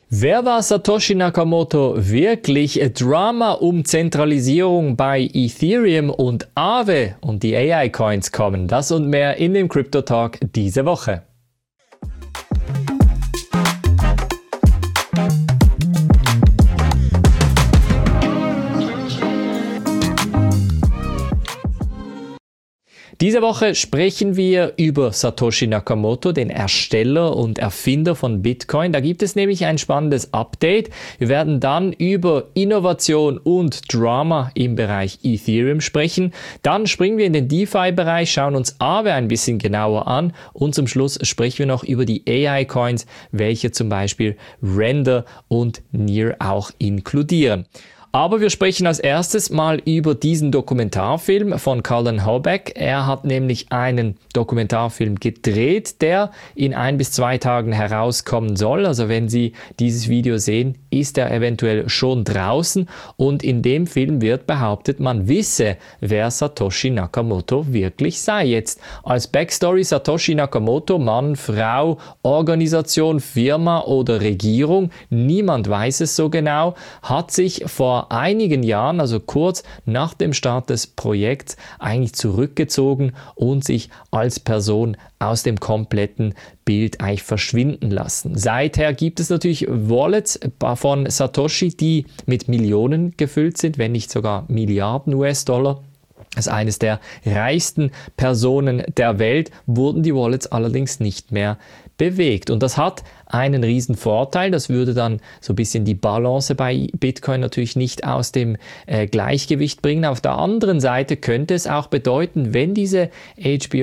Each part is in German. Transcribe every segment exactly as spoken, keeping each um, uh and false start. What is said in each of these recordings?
Wer war Satoshi Nakamoto wirklich? Drama um Zentralisierung bei Ethereum und Aave und die A I-Coins kommen. Das und mehr in dem Crypto Talk diese Woche. Diese Woche sprechen wir über Satoshi Nakamoto, den Ersteller und Erfinder von Bitcoin. Da gibt es nämlich ein spannendes Update. Wir werden dann über Innovation und Drama im Bereich Ethereum sprechen. Dann springen wir in den DeFi-Bereich, schauen uns Aave ein bisschen genauer an und zum Schluss sprechen wir noch über die A I-Coins, welche zum Beispiel Render und Near auch inkludieren. Aber wir sprechen als erstes mal über diesen Dokumentarfilm von Colin Hobbeck. Er hat nämlich einen Dokumentarfilm gedreht, der in ein bis zwei Tagen herauskommen soll. Also wenn Sie dieses Video sehen, ist er eventuell schon draußen. Und in dem Film wird behauptet, man wisse, wer Satoshi Nakamoto wirklich sei. Jetzt als Backstory: Satoshi Nakamoto, Mann, Frau, Organisation, Firma oder Regierung, niemand weiß es so genau, hat sich vor einigen Jahren, also kurz nach dem Start des Projekts, eigentlich zurückgezogen und sich als Person aus dem kompletten Bild eigentlich verschwinden lassen. Seither gibt es natürlich Wallets von Satoshi, die mit Millionen gefüllt sind, wenn nicht sogar Milliarden U S-Dollar. Als eines der reichsten Personen der Welt wurden die Wallets allerdings nicht mehr bewegt. Und das hat einen riesen Vorteil. Das würde dann so ein bisschen die Balance bei Bitcoin natürlich nicht aus dem äh, Gleichgewicht bringen. Auf der anderen Seite könnte es auch bedeuten, wenn diese H B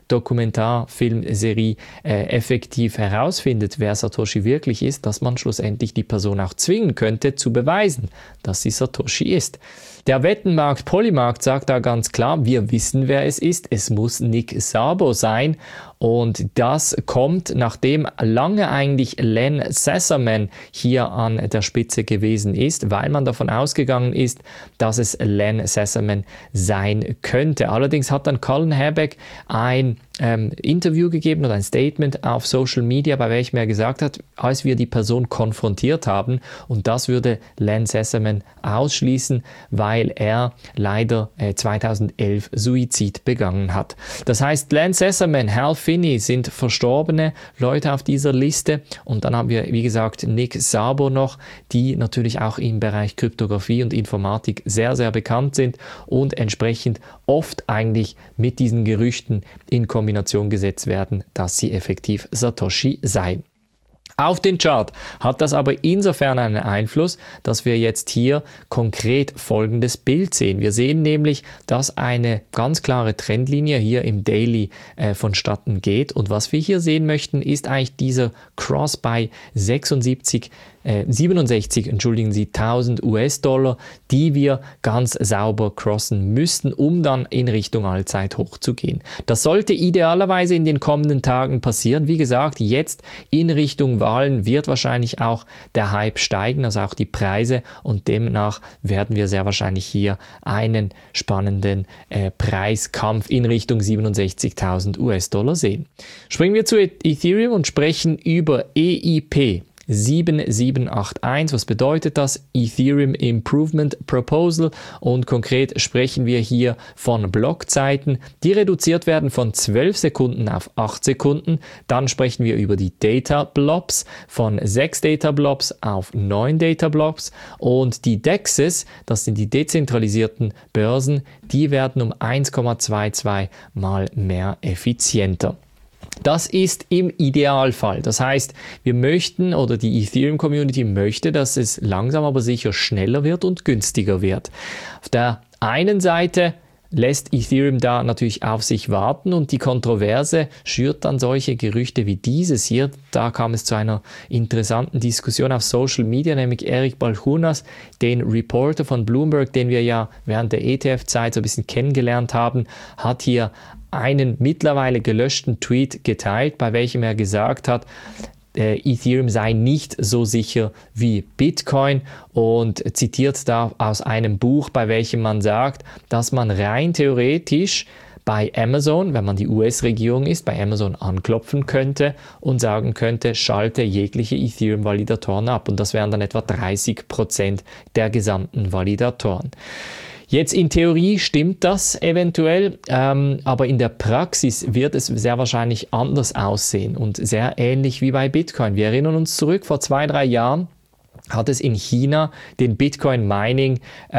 O-Dokumentarfilmserie äh, effektiv herausfindet, wer Satoshi wirklich ist, dass man schlussendlich die Person auch zwingen könnte, zu beweisen, dass sie Satoshi ist. Der Wettenmarkt Polymarkt sagt da ganz klar, wir wissen, wer es ist. Es muss Nick Szabo sein. Und das kommt, nachdem lange eigentlich Len Sassaman hier an der Spitze gewesen ist, weil man davon ausgegangen ist, dass es Len Sassaman sein könnte. Allerdings hat dann Colin Hobbeck ein ähm, Interview gegeben oder ein Statement auf Social Media, bei welchem er gesagt hat, als wir die Person konfrontiert haben, und das würde Len Sassaman ausschließen, weil er leider äh, zweitausendelf Suizid begangen hat. Das heißt, Len Sassaman, Hal Finney sind verstorbene Leute auf dieser Liste, und dann haben wir, wie gesagt, Nick Szabo noch, die natürlich auch im Bereich Kryptographie und Informatik sehr, sehr bekannt sind und entsprechend oft eigentlich mit diesen Gerüchten in Kombination gesetzt werden, dass sie effektiv Satoshi seien. Auf den Chart hat das aber insofern einen Einfluss, dass wir jetzt hier konkret folgendes Bild sehen. Wir sehen nämlich, dass eine ganz klare Trendlinie hier im Daily äh, vonstatten geht, und was wir hier sehen möchten, ist eigentlich dieser Cross bei sechsundsiebzig Äh, siebenundsechzig, entschuldigen Sie, tausend U S-Dollar, die wir ganz sauber crossen müssten, um dann in Richtung Allzeithoch zu gehen. Das sollte idealerweise in den kommenden Tagen passieren. Wie gesagt, jetzt in Richtung Wahlen wird wahrscheinlich auch der Hype steigen, also auch die Preise, und demnach werden wir sehr wahrscheinlich hier einen spannenden äh, Preiskampf in Richtung siebenundsechzigtausend U S-Dollar sehen. Springen wir zu Ethereum und sprechen über E I P sieben sieben acht eins. Was bedeutet das? Ethereum Improvement Proposal, und konkret sprechen wir hier von Blockzeiten, die reduziert werden von zwölf Sekunden auf acht Sekunden. Dann sprechen wir über die Data Blobs von sechs Data Blobs auf neun Data Blobs, und die D E Xs, das sind die dezentralisierten Börsen, die werden um eins Komma zweiundzwanzig mal mehr effizienter. Das ist im Idealfall. Das heißt, wir möchten, oder die Ethereum-Community möchte, dass es langsam aber sicher schneller wird und günstiger wird. Auf der einen Seite lässt Ethereum da natürlich auf sich warten, und die Kontroverse schürt dann solche Gerüchte wie dieses hier. Da kam es zu einer interessanten Diskussion auf Social Media, nämlich Eric Balchunas, den Reporter von Bloomberg, den wir ja während der E T F-Zeit so ein bisschen kennengelernt haben, hat hier einen mittlerweile gelöschten Tweet geteilt, bei welchem er gesagt hat, Ethereum sei nicht so sicher wie Bitcoin, und zitiert da aus einem Buch, bei welchem man sagt, dass man rein theoretisch bei Amazon, wenn man die U S-Regierung ist, bei Amazon anklopfen könnte und sagen könnte, schalte jegliche Ethereum-Validatoren ab. Und das wären dann etwa dreißig Prozent der gesamten Validatoren. Jetzt in Theorie stimmt das eventuell, ähm, aber in der Praxis wird es sehr wahrscheinlich anders aussehen und sehr ähnlich wie bei Bitcoin. Wir erinnern uns zurück, vor zwei, drei Jahren hat es in China den Bitcoin-Mining-Ban,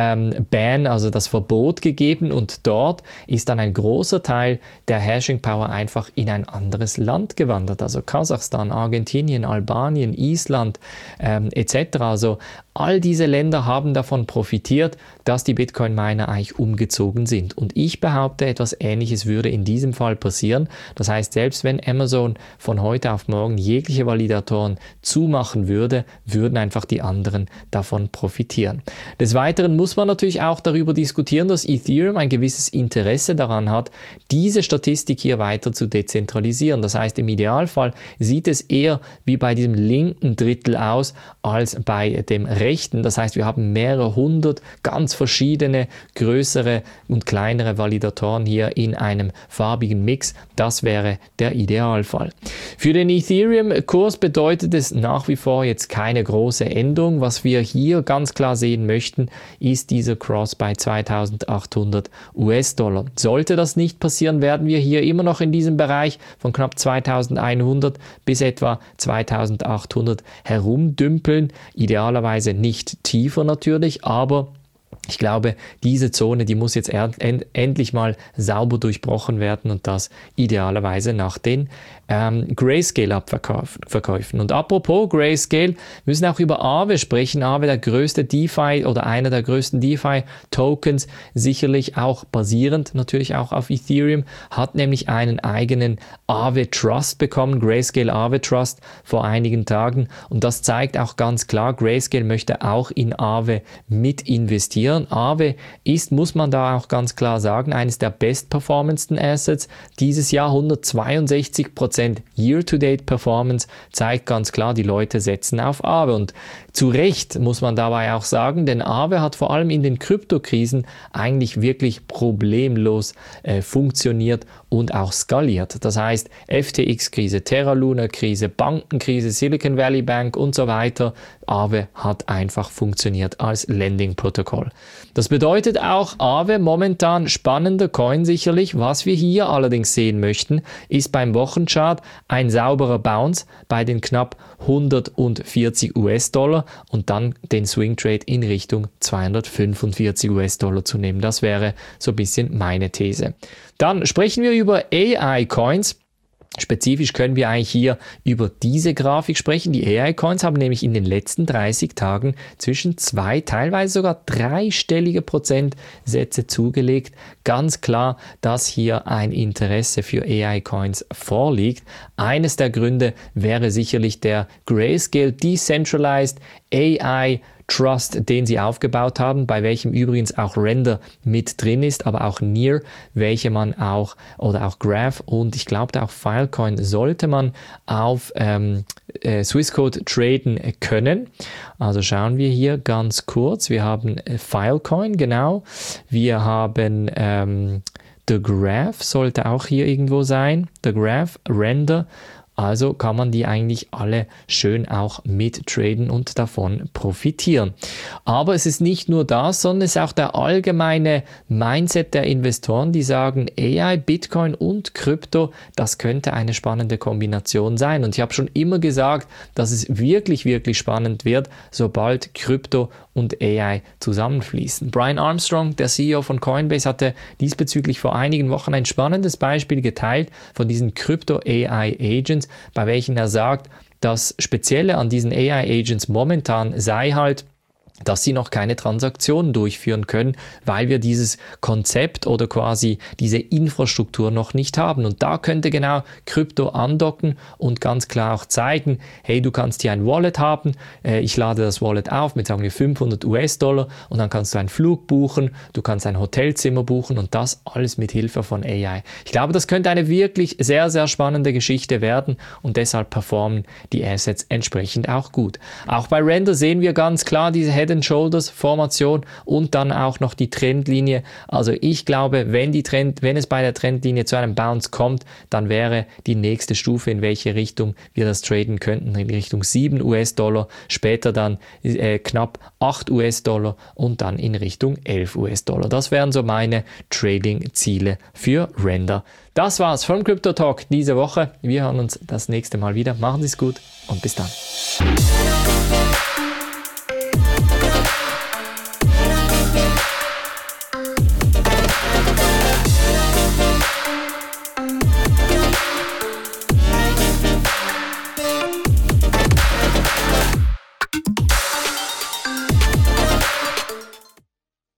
ähm, also das Verbot gegeben, und dort ist dann ein großer Teil der Hashing-Power einfach in ein anderes Land gewandert, also Kasachstan, Argentinien, Albanien, Island ähm, et cetera. Also all diese Länder haben davon profitiert, dass die Bitcoin-Miner eigentlich umgezogen sind. Und ich behaupte, etwas Ähnliches würde in diesem Fall passieren. Das heißt, selbst wenn Amazon von heute auf morgen jegliche Validatoren zumachen würde, würden einfach die anderen davon profitieren. Des Weiteren muss man natürlich auch darüber diskutieren, dass Ethereum ein gewisses Interesse daran hat, diese Statistik hier weiter zu dezentralisieren. Das heißt, im Idealfall sieht es eher wie bei diesem linken Drittel aus, als bei dem rechten. Das heißt, wir haben mehrere hundert ganz verschiedene größere und kleinere Validatoren hier in einem farbigen Mix. Das wäre der Idealfall. Für den Ethereum-Kurs bedeutet es nach wie vor jetzt keine große Änderung. Was wir hier ganz klar sehen möchten, ist dieser Cross bei zweitausendachthundert US-Dollar. Sollte das nicht passieren, werden wir hier immer noch in diesem Bereich von knapp zweitausendeinhundert bis etwa zweitausendachthundert herumdümpeln. Idealerweise nicht tiefer natürlich, aber ich glaube, diese Zone, die muss jetzt end endlich mal sauber durchbrochen werden, und das idealerweise nach den ähm, Grayscale-Abverkäufen. Und apropos Grayscale, wir müssen auch über Aave sprechen. Aave, der größte DeFi oder einer der größten DeFi-Tokens, sicherlich auch basierend natürlich auch auf Ethereum, hat nämlich einen eigenen Aave Trust bekommen, Grayscale Aave Trust, vor einigen Tagen. Und das zeigt auch ganz klar, Grayscale möchte auch in Aave mit investieren. Aave ist, muss man da auch ganz klar sagen, eines der bestperformendsten Assets. Dieses Jahr hundertzweiundsechzig Prozent Year-to-Date-Performance zeigt ganz klar, die Leute setzen auf Aave. Und zu Recht muss man dabei auch sagen, denn Aave hat vor allem in den Kryptokrisen eigentlich wirklich problemlos äh, funktioniert und auch skaliert. Das heißt, F T X-Krise, Terra Luna-Krise, Bankenkrise, Silicon Valley Bank und so weiter. Aave hat einfach funktioniert als Lending-Protokoll. Das bedeutet auch, Aave momentan spannender Coin sicherlich. Was wir hier allerdings sehen möchten, ist beim Wochenchart ein sauberer Bounce bei den knapp hundertvierzig US-Dollar und dann den Swing Trade in Richtung zweihundertfünfundvierzig US-Dollar zu nehmen. Das wäre so ein bisschen meine These. Dann sprechen wir über A I-Coins. Spezifisch können wir eigentlich hier über diese Grafik sprechen. Die A I-Coins haben nämlich in den letzten dreißig Tagen zwischen zwei, teilweise sogar dreistellige Prozentsätze zugelegt. Ganz klar, dass hier ein Interesse für A I-Coins vorliegt. Eines der Gründe wäre sicherlich der Grayscale Decentralized A I Trust, den sie aufgebaut haben, bei welchem übrigens auch Render mit drin ist, aber auch Near, welche man auch, oder auch Graph und ich glaube auch Filecoin sollte man auf ähm, äh, Swissquote traden können. Also schauen wir hier ganz kurz. Wir haben äh, Filecoin, genau. Wir haben ähm, The Graph, sollte auch hier irgendwo sein. The Graph, Render. Also kann man die eigentlich alle schön auch mittraden und davon profitieren. Aber es ist nicht nur das, sondern es ist auch der allgemeine Mindset der Investoren, die sagen, A I, Bitcoin und Krypto, das könnte eine spannende Kombination sein. Und ich habe schon immer gesagt, dass es wirklich, wirklich spannend wird, sobald Krypto und A I zusammenfließen. Brian Armstrong, der C E O von Coinbase, hatte diesbezüglich vor einigen Wochen ein spannendes Beispiel geteilt von diesen Krypto-A I-Agents, bei welchen er sagt, das Spezielle an diesen A I-Agents momentan sei halt, dass sie noch keine Transaktionen durchführen können, weil wir dieses Konzept oder quasi diese Infrastruktur noch nicht haben. Und da könnte genau Krypto andocken und ganz klar auch zeigen, hey, du kannst hier ein Wallet haben, äh, ich lade das Wallet auf mit, sagen wir, fünfhundert US-Dollar und dann kannst du einen Flug buchen, du kannst ein Hotelzimmer buchen und das alles mit Hilfe von A I. Ich glaube, das könnte eine wirklich sehr, sehr spannende Geschichte werden und deshalb performen die Assets entsprechend auch gut. Auch bei Render sehen wir ganz klar diese Head and Shoulders Formation und dann auch noch die Trendlinie. Also ich glaube, wenn die Trend, wenn es bei der Trendlinie zu einem Bounce kommt, dann wäre die nächste Stufe, in welche Richtung wir das traden könnten, in Richtung sieben US-Dollar, später dann äh, knapp acht US-Dollar und dann in Richtung elf US-Dollar. Das wären so meine Trading-Ziele für Render. Das war's vom Crypto Talk diese Woche. Wir hören uns das nächste Mal wieder. Machen Sie es gut und bis dann.